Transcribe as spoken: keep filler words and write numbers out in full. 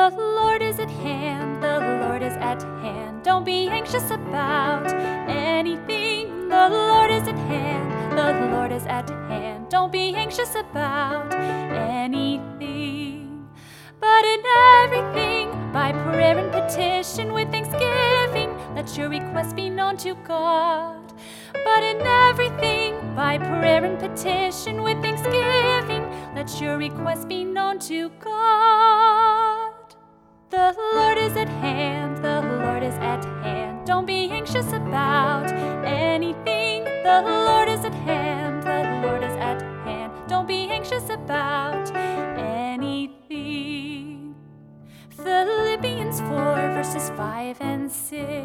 The Lord is at hand, the Lord is at hand. Don't be anxious about anything. The Lord is at hand, the Lord is at hand. Don't be anxious about anything. But in everything, by prayer and petition with thanksgiving, let your requests be known to God. But in everything, by prayer and petition with thanksgiving, let your requests be known to God. The Lord is at hand, the Lord is at hand. Don't be anxious about anything. The Lord is at hand, the Lord is at hand. Don't be anxious about anything. Philippians four verses five and six.